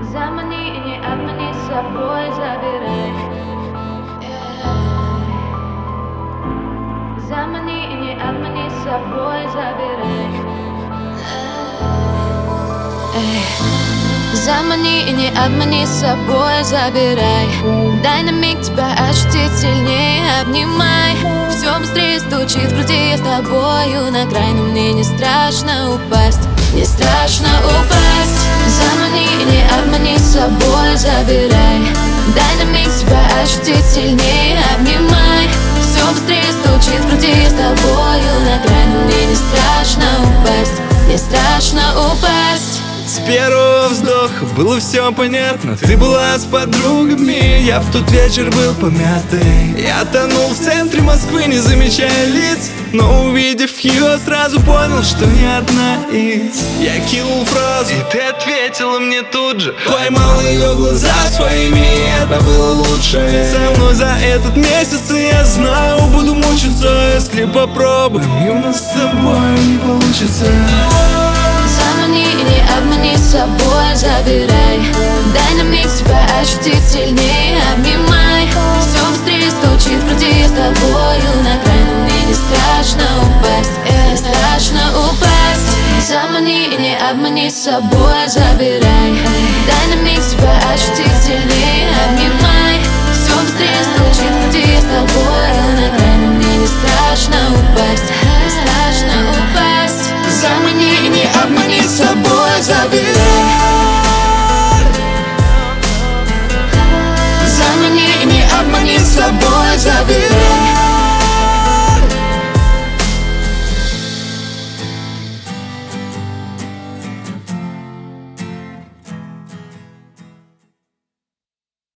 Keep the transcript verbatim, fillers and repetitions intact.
Замани и не обмани, с собой забирай. Замани и не обмани, с собой забирай. Замани и не обмани, с собой забирай. Дай на миг тебя ощутить сильнее, обнимай. Все быстрее стучит в груди, я с тобою на край. Но мне не страшно упасть, не страшно упасть. Замани и не обмани, с собой забирай. Дай на миг тебя ощутить сильнее, обнимай. Все быстрее стучит в груди, я с тобою на край. Но мне не страшно упасть, не страшно упасть. С первого вздоха было все понятно. Ты была с подругами, я в тот вечер был помятый. Я тонул в центре Москвы, не замечая лиц. Но увидев ее, сразу понял, что не одна из. Я кинул фразу, и ты ответила мне тут же. Поймал ее глаза своими, это было лучшее. Со мной за этот месяц, и я знаю, буду мучиться, если попробуем, и у нас с тобой не получится. Замани и не обмани, с собой забирай. Дай на миг тебя ощутить сильнее, обнимай. Все быстрее стучит в груди, я с тобою на край. Но мне не страшно упасть, не страшно упасть. Замани и не обмани, с собой забирай.